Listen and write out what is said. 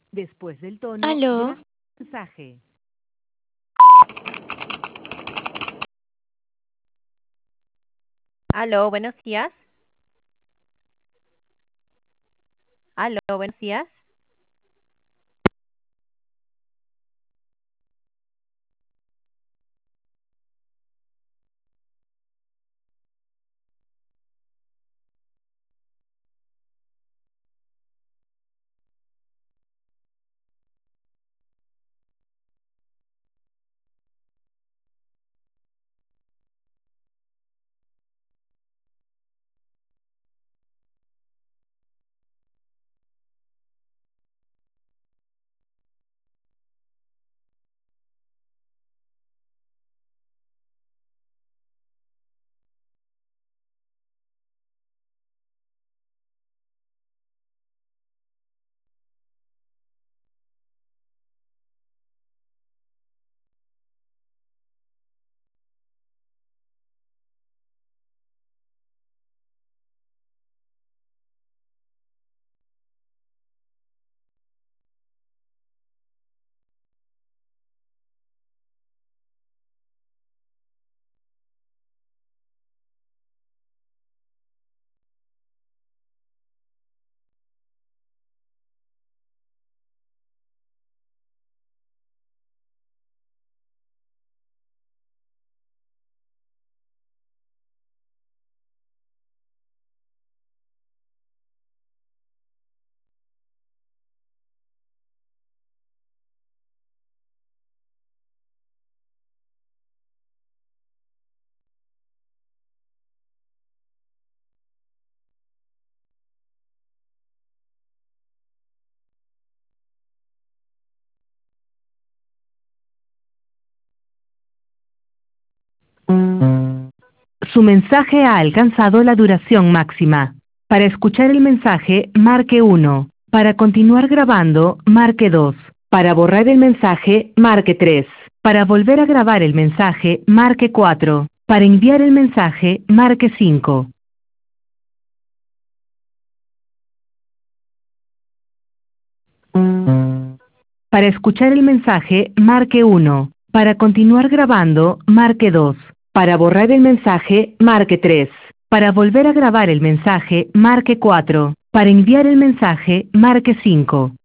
después del tono, Aló, graba el mensaje. Aló, buenos días. Aló, buenos días. Su mensaje ha alcanzado la duración máxima. Para escuchar el mensaje, marque 1. Para continuar grabando, marque 2. Para borrar el mensaje, marque 3. Para volver a grabar el mensaje, marque 4. Para enviar el mensaje, marque 5. Para escuchar el mensaje, marque 1. Para continuar grabando, marque 2. Para borrar el mensaje, marque 3. Para volver a grabar el mensaje, marque 4. Para enviar el mensaje, marque 5.